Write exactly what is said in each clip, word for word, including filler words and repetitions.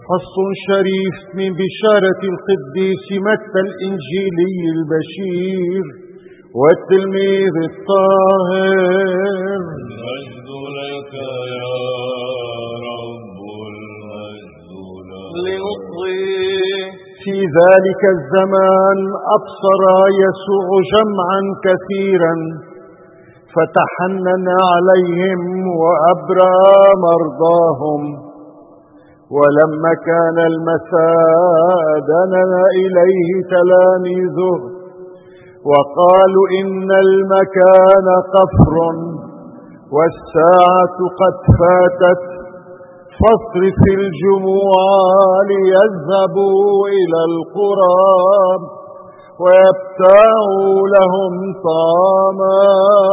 فصل شريف من بشارة القديس متى الإنجيلي البشير والتلميذ الطاهر. المجد لك يا رب، المجد لك. في ذلك الزمان أبصر يسوع جمعا كثيرا فتحنن عليهم وأبرأ مرضاهم. ولما كان المساء دنا إليه تلاميذه وقالوا إن المكان قفر والساعة قد فاتت، فاصرف الجموع ليذهبوا إلى القرى ويبتاعوا لهم طعاما.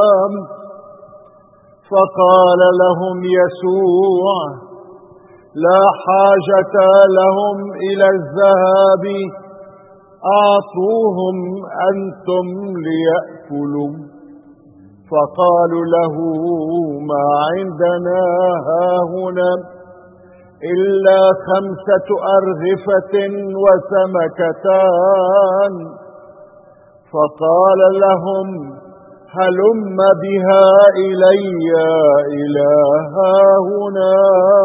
فقال لهم يسوع: لا حاجة لهم إلى الذهاب، أعطوهم أنتم ليأكلوا. فقالوا له: ما عندنا هاهنا إلا خمسة أرغفة وسمكتان. فقال لهم: هلم بها إلي إلى هاهنا.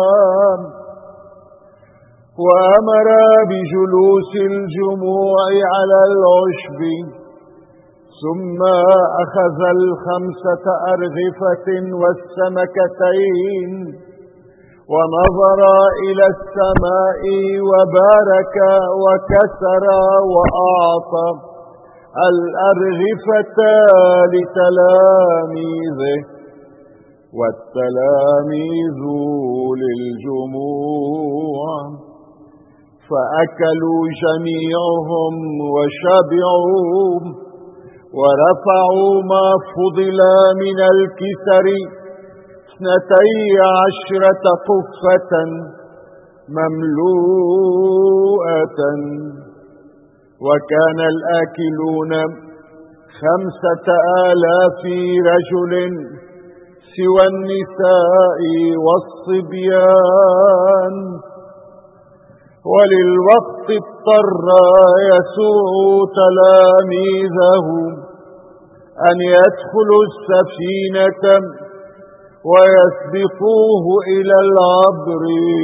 وأمر بجلوس الجموع على العشب، ثم أخذ الخمسة أرغفة والسمكتين ونظر إلى السماء وبارك وكسر وأعطى الأرغفة لتلاميذه والتلاميذ للجموع. فأكلوا جميعهم وشبعوا، ورفعوا ما فضل من الكسر اثنتي عشرة قفة مملوءة. وكان الآكلون خمسة آلاف رجل سوى النساء والصبيان. وللوقت اضطر يسوع تلاميذه أن يدخلوا السفينة ويسبقوه إلى العبر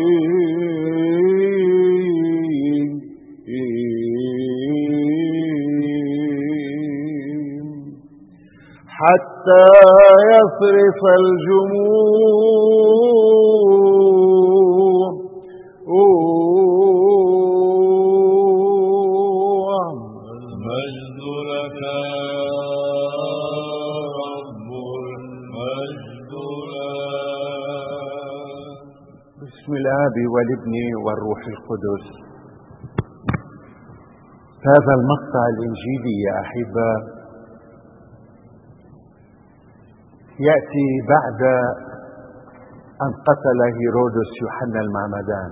حتى يصرف الجموع. المجد لك يا رب، المجد لك. بسم الآب والابن والروح القدس. هذا المقطع الإنجيلي يا أحبة يأتي بعد أن قتل هيرودس يوحنا المعمدان.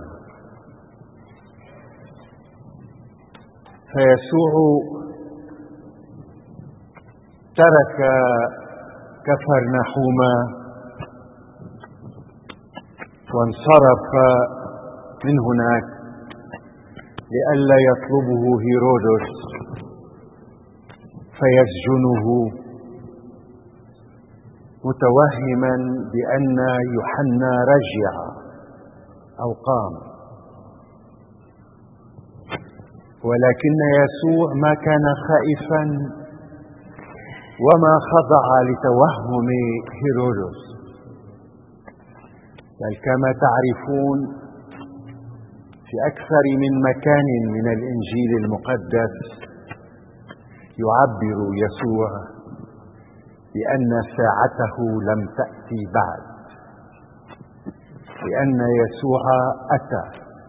فيسوع ترك كفرنحوم وانصرف من هناك لئلا يطلبه هيرودس فيسجنه، متوهما بأن يوحنا رجع أو قام. ولكن يسوع ما كان خائفا وما خضع لتوهم هيرودس، بل كما تعرفون في أكثر من مكان من الإنجيل المقدس يعبر يسوع بأن ساعته لم تأتي بعد، لأن يسوع أتى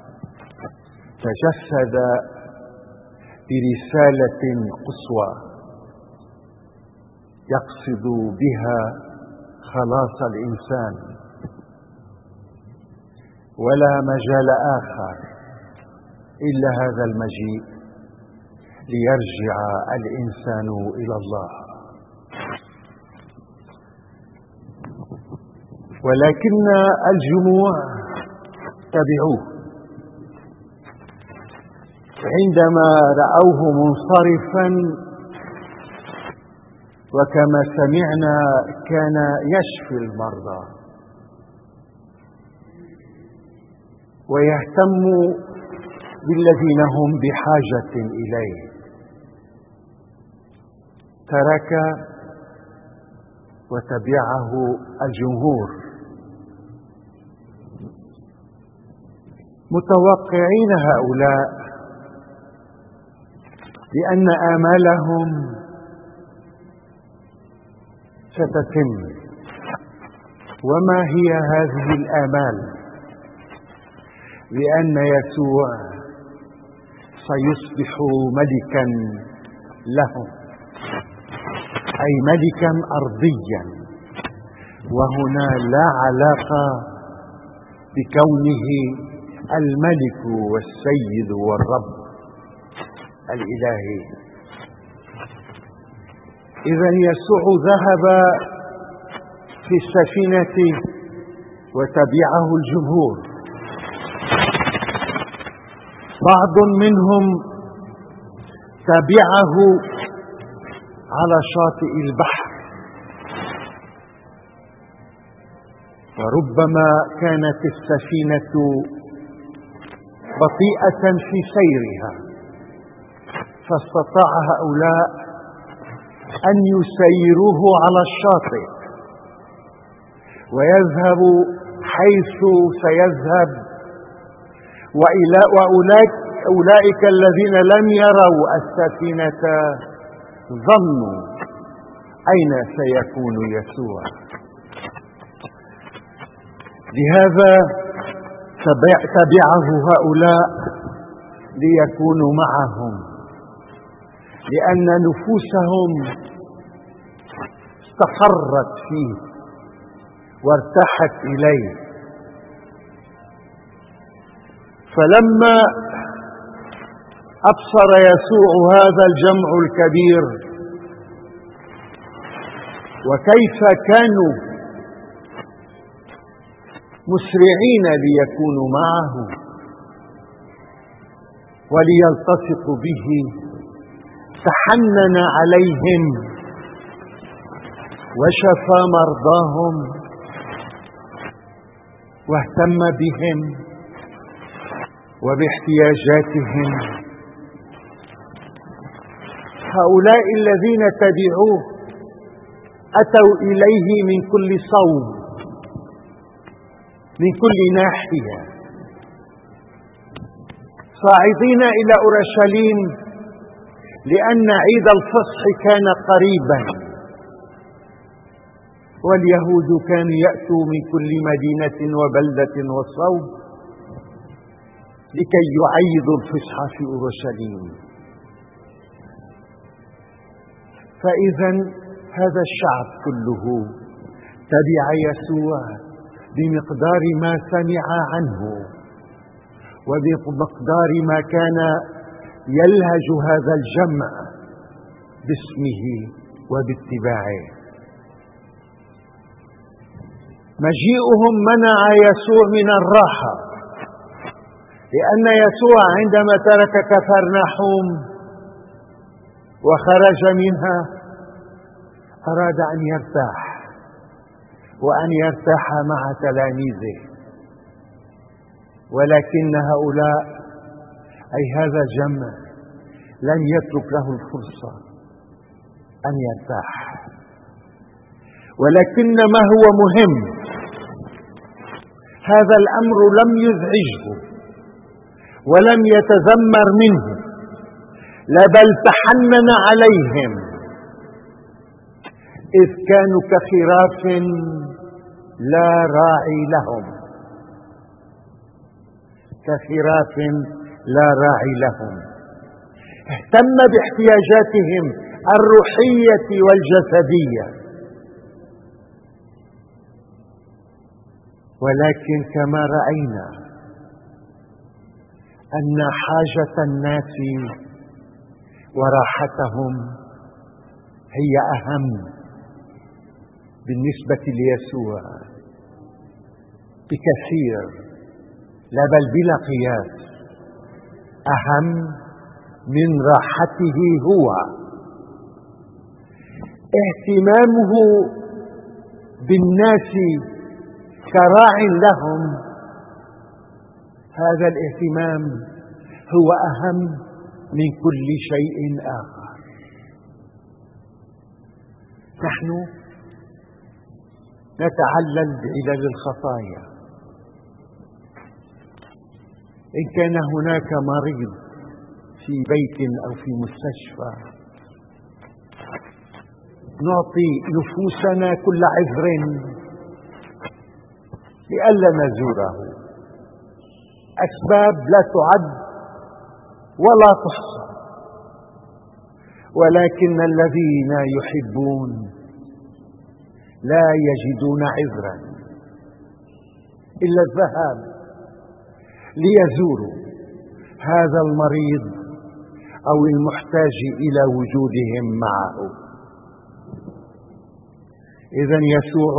تجسد برسالة قصوى يقصد بها خلاص الإنسان، ولا مجال آخر إلا هذا المجيء ليرجع الإنسان إلى الله. ولكن الجموع تبعوه عندما رأوه منصرفا وكما سمعنا كان يشفي المرضى ويهتم بالذين هم بحاجة إليه، ترك وتبعه الجمهور متوقعين هؤلاء بأن آمالهم ستتم. وما هي هذه الآمال؟ لأن يسوع سيصبح ملكا لهم، أي ملكا أرضيا، وهنا لا علاقة بكونه الملك والسيد والرب الإلهي. إذن يسوع ذهب في السفينة وتبعه الجمهور، بعض منهم تبعه على شاطئ البحر، وربما كانت السفينة بطيئة في سيرها، فاستطاع هؤلاء أن يسيروه على الشاطئ ويذهب حيث سيذهب، وأولئك الذين لم يروا السفينة ظنوا أين سيكون يسوع. لهذا تبعه هؤلاء ليكونوا معهم، لأن نفوسهم استقرت فيه وارتاحت إليه. فلما أبصر يسوع هذا الجمع الكبير وكيف كانوا مسرعين ليكونوا معه وليلتصقوا به، تحنن عليهم وشفى مرضاهم واهتم بهم وباحتياجاتهم. هؤلاء الذين تبعوه أتوا إليه من كل صوب، من كل ناحية، صاعدين إلى أورشليم لأن عيد الفصح كان قريبا، واليهود كانوا يأتوا من كل مدينة وبلدة وصوب لكي يعيدوا الفصح في أورشليم. فإذا هذا الشعب كله تبع يسوع بمقدار ما سمع عنه وبمقدار ما كان يلهج هذا الجمع باسمه وباتباعه. مجيئهم منع يسوع من الراحة، لأن يسوع عندما ترك كفرناحوم وخرج منها أراد أن يرتاح وأن يرتاح مع تلاميذه، ولكن هؤلاء أي هذا الجمع لم يترك له الفرصة أن يرتاح. ولكن ما هو مهم، هذا الأمر لم يزعجه ولم يتذمر منه، بل تحنن عليهم، إذ كانوا كخراف لا راعي لهم، كخراف لا راعي لهم. اهتم باحتياجاتهم الروحية والجسدية. ولكن كما رأينا أن حاجة الناس وراحتهم هي أهم بالنسبة ليسوع بكثير، لا بل بلا قياس، أهم من راحته هو، اهتمامه بالناس كراع لهم، هذا الاهتمام هو أهم من كل شيء آخر. نحن نتعلل بعلل الخطايا. إن كان هناك مريض في بيت أو في مستشفى نعطي نفوسنا كل عذر لئلا نزوره، أسباب لا تعد ولا تحصى، ولكن الذين يحبون لا يجدون عذرا إلا الذهاب ليزوروا هذا المريض أو المحتاج إلى وجودهم معه. إذن يسوع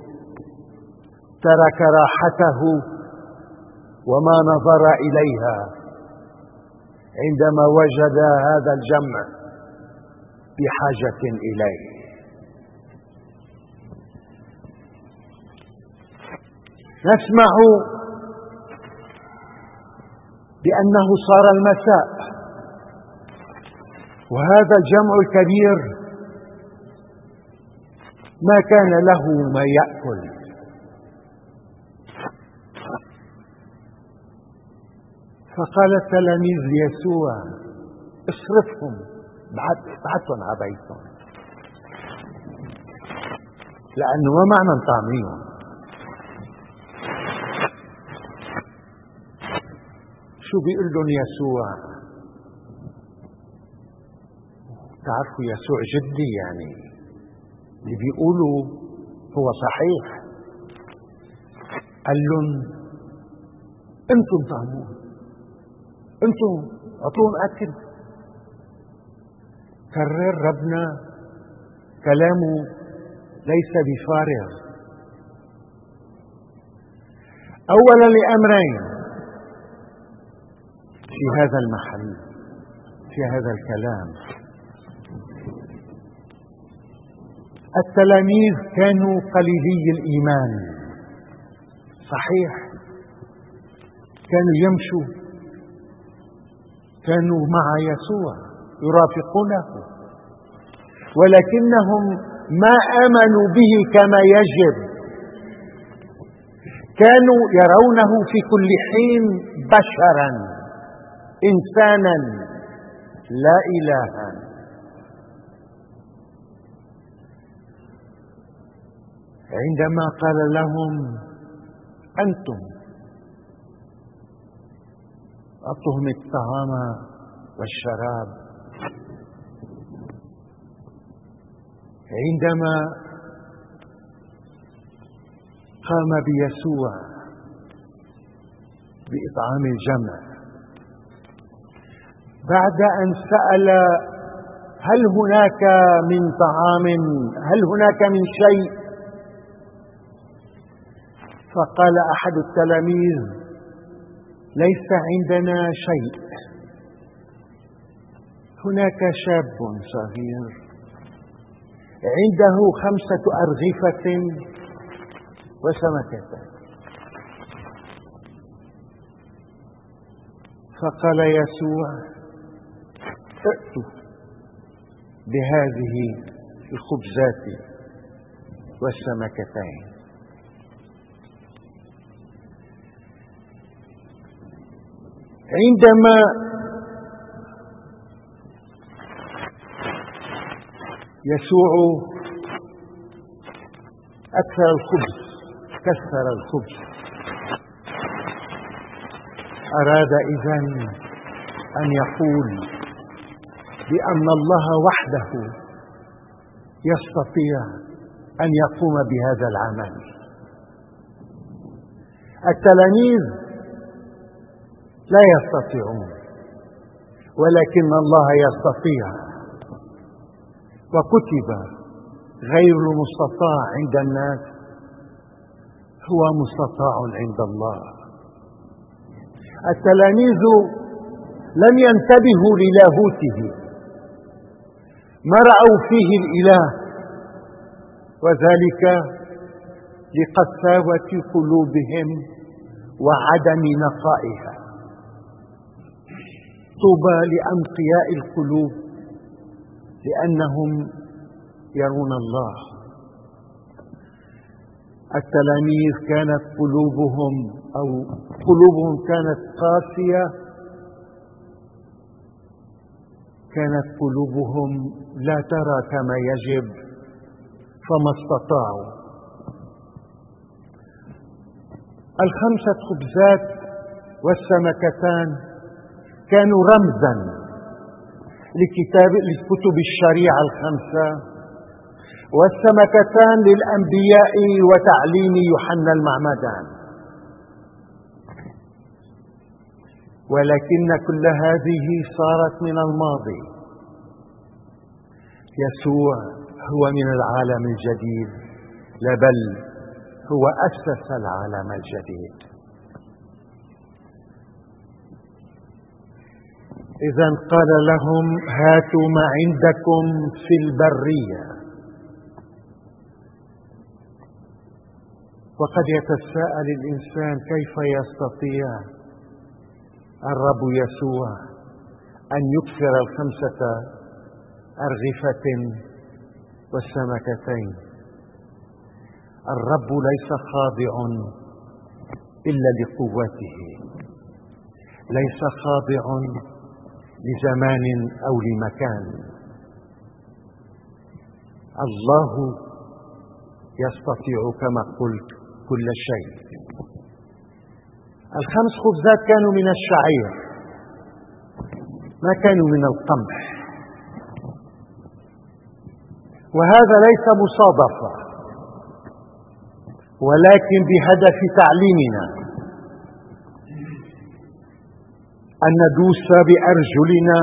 ترك راحته وما نظر إليها عندما وجد هذا الجمع بحاجة إليه. نسمع بأنه صار المساء وهذا الجمع الكبير ما كان له ما يأكل، فقال التلاميذ ليسوع اصرفهم، ابعثهم على بيتهم، لأنه ما معنا نطعميهم. شو بيقول لهم يسوع؟ تعرفوا يسوع جدي، يعني اللي بيقولوا هو صحيح. قال لهم انتم طعمون، انتم اعطوهم اكل. كرر ربنا كلامه ليس بفارغ. اولا لامرين في هذا المحل، في هذا الكلام. التلاميذ كانوا قليلي الإيمان، صحيح، كانوا يمشوا، كانوا مع يسوع يرافقونه، ولكنهم ما آمنوا به كما يجب. كانوا يرونه في كل حين بشرا، إنسانا لا إلها. عندما قال لهم أنتم أعطوهم الطعام والشراب، عندما قام بيسوع بإطعام الجمع بعد أن سأل هل هناك من طعام، هل هناك من شيء، فقال أحد التلاميذ ليس عندنا شيء. هناك شاب صغير عنده خمسة أرغفة وسمكتان. فقال يسوع ائتوا بهذه الخبزات والسمكتين. عندما يسوع أكثر الخبز، كسر الخبز، أراد إذن أن يقول بأن الله وحده يستطيع أن يقوم بهذا العمل. التلاميذ لا يستطيعون، ولكن الله يستطيع. وكتب غير المستطاع عند الناس هو مستطاع عند الله. التلاميذ لم ينتبهوا للاهوته، ما رأوا فيه الإله، وذلك لقساوة قلوبهم وعدم نقائها. طوبى لأنقياء القلوب لأنهم يرون الله. التلاميذ كانت قلوبهم أو قلوبهم كانت قاسية، كانت قلوبهم لا ترى كما يجب، فما استطاعوا. الخمسة خبزات والسمكتان كانوا رمزا لكتاب لكتب الشريعة الخمسة، والسمكتان للأنبياء وتعليم يوحنا المعمدان. ولكن كل هذه صارت من الماضي. يسوع هو من العالم الجديد، لا بل هو أسس العالم الجديد. إذن قال لهم: هاتوا ما عندكم في البرية. وقد يتساءل الإنسان كيف يستطيع الرب يسوع أن يكثر الخمسة أرغفة والسمكتين. الرب ليس خاضع إلا لقوته، ليس خاضع لزمان أو لمكان. الله يستطيع كما قلت كل شيء. الخمس خبزات كانوا من الشعير، ما كانوا من القمح، وهذا ليس مصادفة، ولكن بهدف تعليمنا أن ندوس بأرجلنا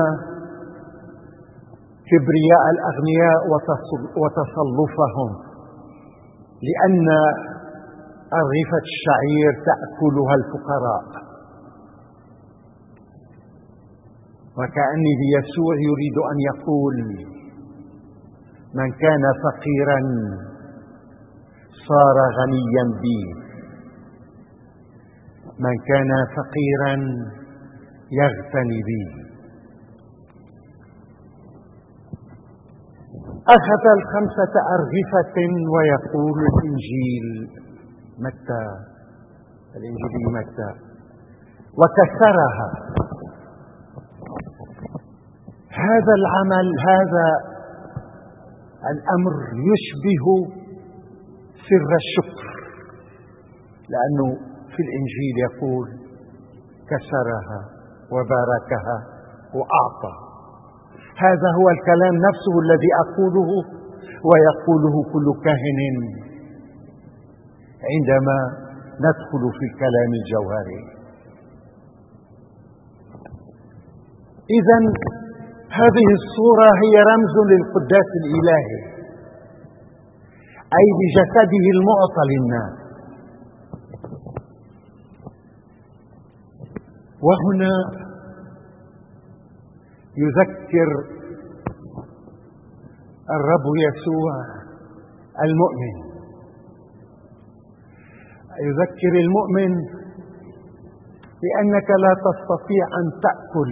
كبرياء الأغنياء وتصلفهم، لأن أرغفة الشعير تأكلها الفقراء. وكأنه يسوع يريد أن يقول: من كان فقيرا صار غنيا بي، من كان فقيرا يغتني بي. أخذ الخمسة أرغفة ويقول الإنجيل متى الإنجيل متى وكسرها. هذا العمل، هذا الأمر يشبه سر الشكر، لأنه في الإنجيل يقول كسرها وباركها وأعطى. هذا هو الكلام نفسه الذي أقوله ويقوله كل كاهن عندما ندخل في الكلام الجوهري. إذن هذه الصورة هي رمز للقداس الإلهي، أي بجسده المعطى للناس. وهنا يذكر الرب يسوع المؤمن، يذكر المؤمن بأنك لا تستطيع أن تأكل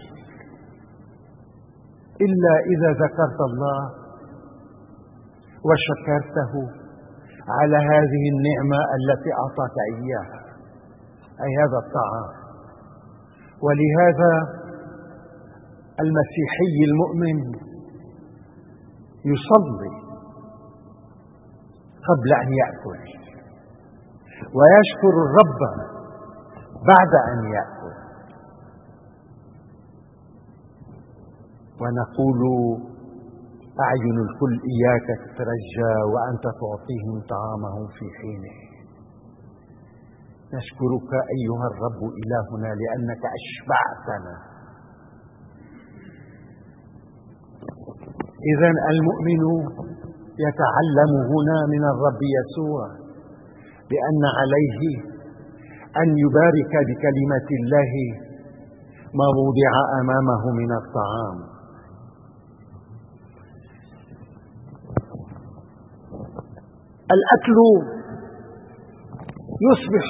إلا إذا ذكرت الله وشكرته على هذه النعمة التي أعطاك إياها، أي هذا الطعام. ولهذا المسيحي المؤمن يصلي قبل أن يأكل، ويشكر الرب بعد أن يأكل. ونقول: أعين الكل إياك تترجى وأنت تعطيهم طعامهم في حينه. نشكرك أيها الرب إلهنا لأنك أشبعتنا. إذن المؤمن يتعلم هنا من الرب يسوع بأن عليه أن يبارك بكلمة الله ما وضع أمامه من الطعام. الأكل يصبح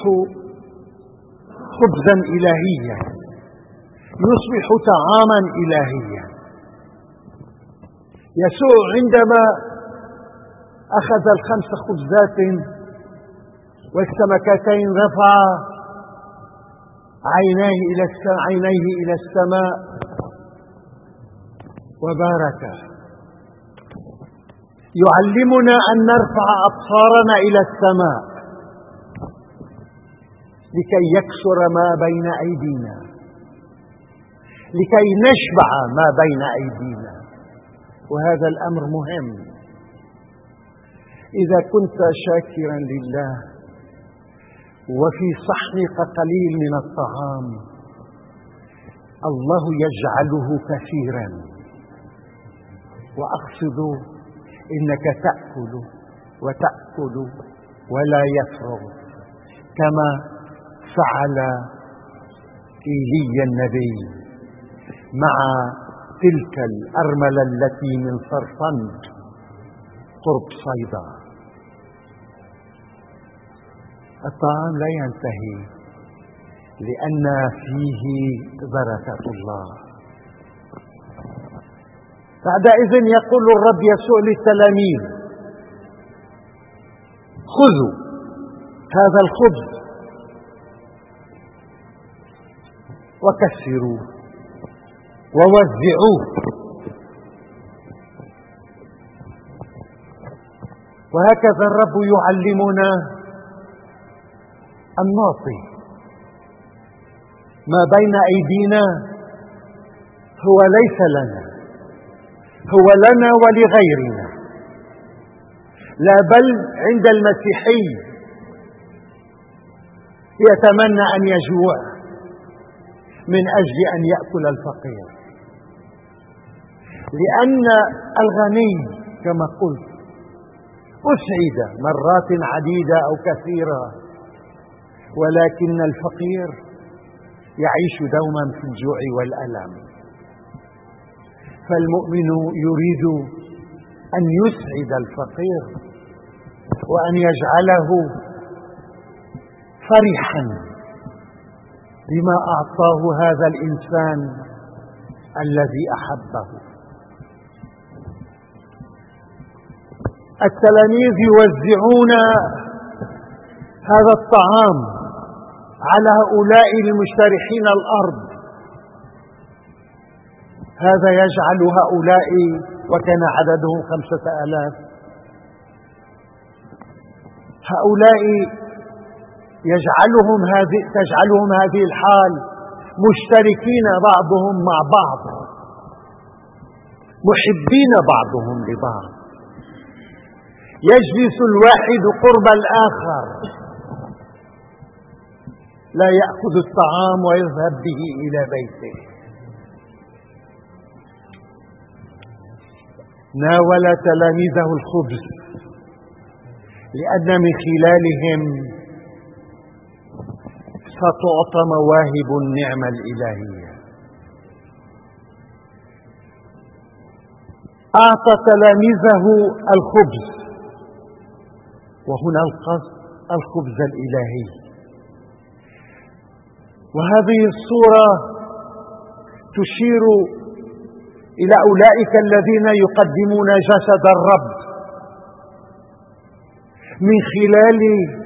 خبزا إلهيا، يصبح طعاما إلهيا. يسوع عندما أخذ الخمس خبزات والسمكتين رفع عينيه إلى السماء, عينيه إلى السماء وبارك، يعلمنا أن نرفع أبصارنا إلى السماء لكي يكسر ما بين أيدينا، لكي نشبع ما بين أيدينا. وهذا الأمر مهم. إذا كنت شاكرا لله وفي صحنك قليل من الطعام، الله يجعله كثيرا. وأقصد إنك تأكل وتأكل ولا يفرغ، كما فعل إيليا النبي مع تلك الأرملة التي من صرفند قرب صيدا. الطعام لا ينتهي لأن فيه بركة الله. بعدئذ يقول الرب يسوع للتلاميذ: خذوا هذا الخبز وكسروه ووزعوه. وهكذا الرب يعلمنا أن نعطي. ما بين أيدينا هو ليس لنا، هو لنا ولغيرنا، لا بل عند المسيحي يتمنى أن يجوع من أجل أن يأكل الفقير، لأن الغني كما قلت أسعد مرات عديدة أو كثيرة، ولكن الفقير يعيش دوما في الجوع والألم. فالمؤمن يريد أن يسعد الفقير وأن يجعله فرحا بما أعطاه هذا الإنسان الذي أحبه. التلاميذ يوزعون هذا الطعام على هؤلاء المجترحين الأرض. هذا يجعل هؤلاء، وكان عددهم خمسة آلاف، هؤلاء يجعلهم هذه تجعلهم هذه الحال مشتركين بعضهم مع بعض، محبين بعضهم لبعض. يجلس الواحد قرب الآخر، لا يأخذ الطعام ويذهب به إلى بيته. ناول تلاميذه الخبز لأن من خلالهم ستعطى مواهب النعمة الإلهية. أعطى تلاميذه الخبز، وهنا القصد الخبز الإلهي. وهذه الصورة تشير إلى أولئك الذين يقدمون جسد الرب من خلال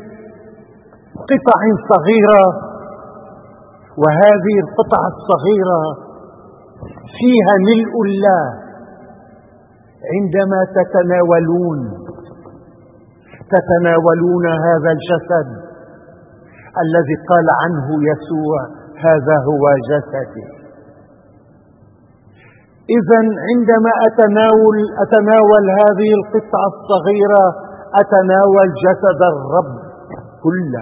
قطع صغيرة، وهذه القطع الصغيرة فيها ملء الله. عندما تتناولون تتناولون هذا الجسد الذي قال عنه يسوع: هذا هو جسدي. إذن عندما أتناول أتناول هذه القطعة الصغيرة أتناول جسد الرب كله.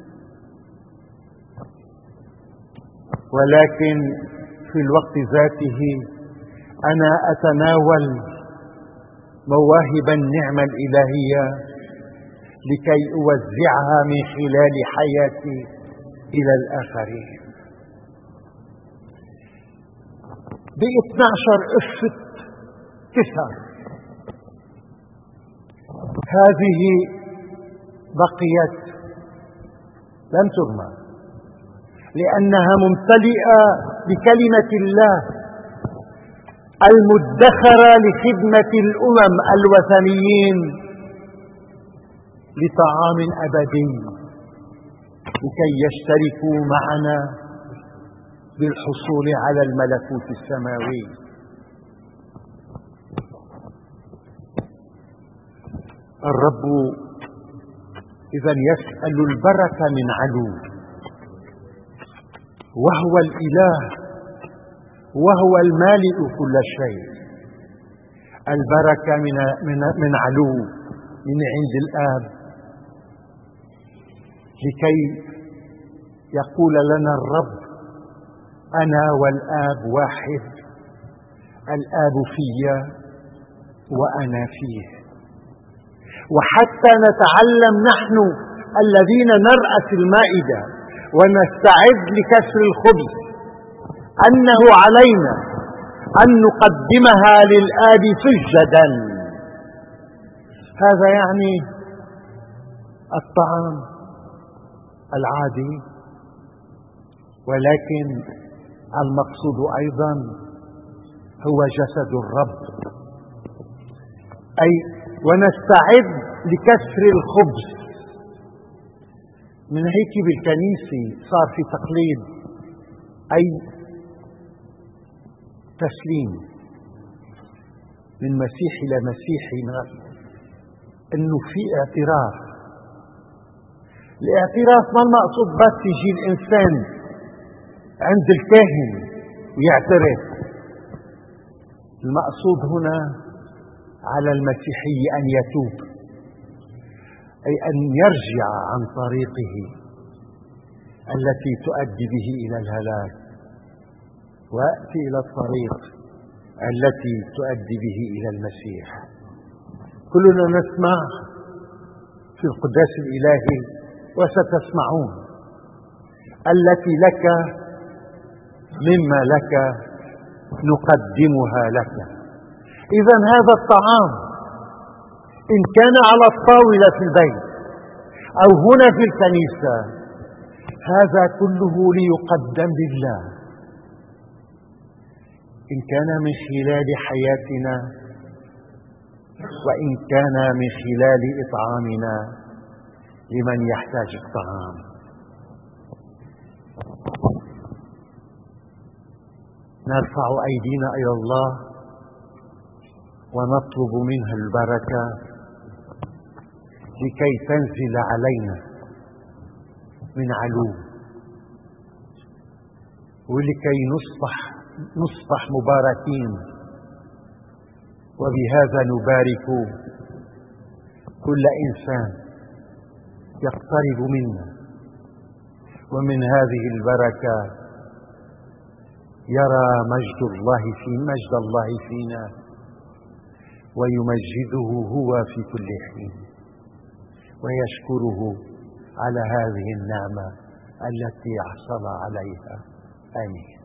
ولكن في الوقت ذاته أنا أتناول مواهب النعمة الإلهية لكي أوزعها من خلال حياتي إلى الآخرين. باثني عشر قصة كسر. هذه بقيت لم ترمى لأنها ممتلئة بكلمة الله المدخرة لخدمة الأمم الوثنيين لطعام أبدي لكي يشتركوا معنا بالحصول على الملكوت السماوي. الرب إذن يسأل البركة من علو، وهو الإله وهو المالئ كل شيء. البركة من من من علو من عند الآب، لكي يقول لنا الرب أنا والآب واحد، الآب في وأنا فيه. وحتى نتعلم نحن الذين نرأس المائدة ونستعد لكسر الخبز أنه علينا أن نقدمها للآب سجدا. هذا يعني الطعام العادي، ولكن المقصود أيضا هو جسد الرب، أي ونستعد لكسر الخبز. من هيك بالكنيسة صار في تقليد، أي تسليم من مسيح إلى مسيح، إنه في اعتراف. الاعتراف ما المقصود بس يجي الإنسان عند الكاهن ويعترف. المقصود هنا على المسيحي أن يتوب، أي أن يرجع عن طريقه التي تؤدي به إلى الهلاك ويأتي إلى الطريق التي تؤدي به إلى المسيح. كلنا نسمع في القداس الإلهي وستسمعون التي لك مما لك نقدمها لك. إذن هذا الطعام إن كان على الطاولة في البيت أو هنا في الكنيسة، هذا كله ليقدم لله. إن كان من خلال حياتنا وإن كان من خلال إطعامنا لمن يحتاج الطعام. نرفع أيدينا إلى الله ونطلب منه البركة لكي تنزل علينا من علو، ولكي نصبح نصبح مباركين، وبهذا نبارك كل إنسان يقترب منا. ومن هذه البركة يرى مجد الله في مجد الله فينا ويمجده هو في كل حين، ويشكره على هذه النعمة التي حصل عليها. آمين.